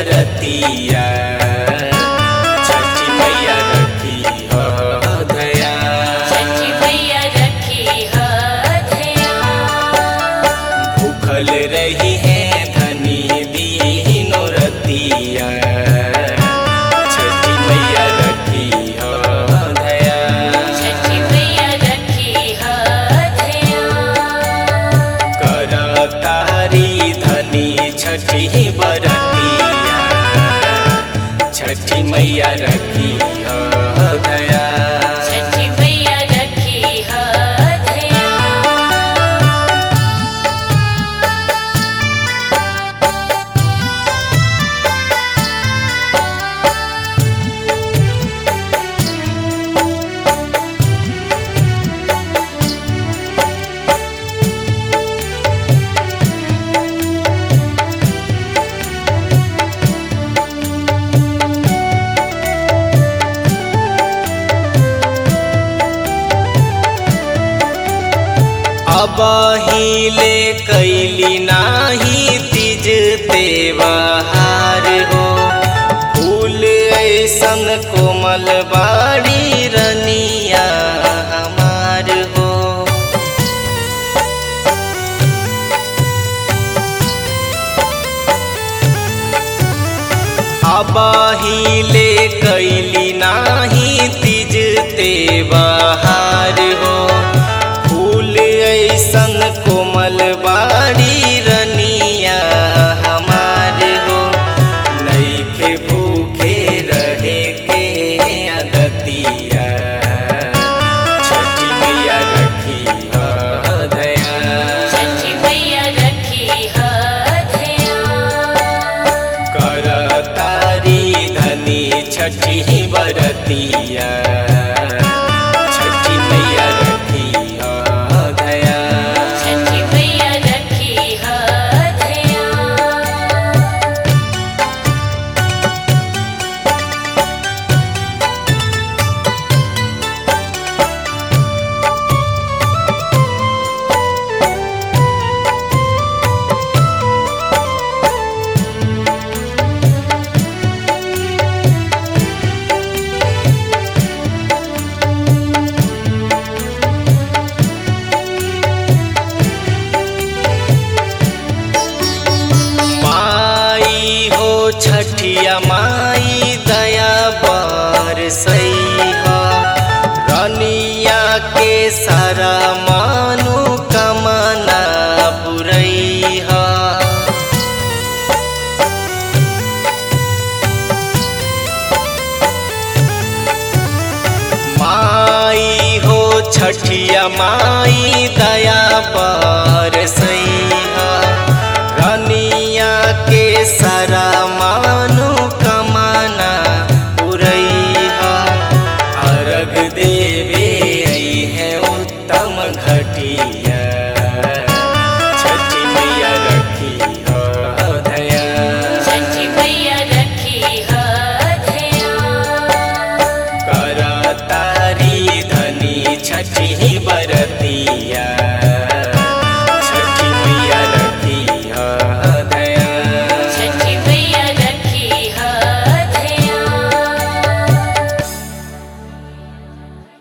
बरतिया छठी मैया रखी हो दया। छठी मैया रखी हो दया। भूखल रही है धनी दीनो रतिया छठी मैया रखी हो दया। छठी मैया रखी हो दया। करतारी धनी छठी बरतिया छठी मैया रखी हो दया। छठी मैया रखी हो दया। अब हिले कैली नाही तीज त्योहार हो। फूल ऐसन कोमल बाड़ी रनिया हमार हो। अब हिले कैली नाही तीज त्योहार हो। फूल ऐसन कोमल बाड़ी रनिया हमार हो। नइखे भूखे रहे के आदतिया छठी मैया रखी हो दया। छठी मैया रखी हो दया। करतारी धनी छठी बरतिया छठी मैया रखी हो दया। छठी मैया रखी हो दया। माई हो छठिया माई दया बरसैहा। रनिया के सारा मानु कमना पुरैहा। माई हो छठिया माई दया बरसैहा। रनिया के सारा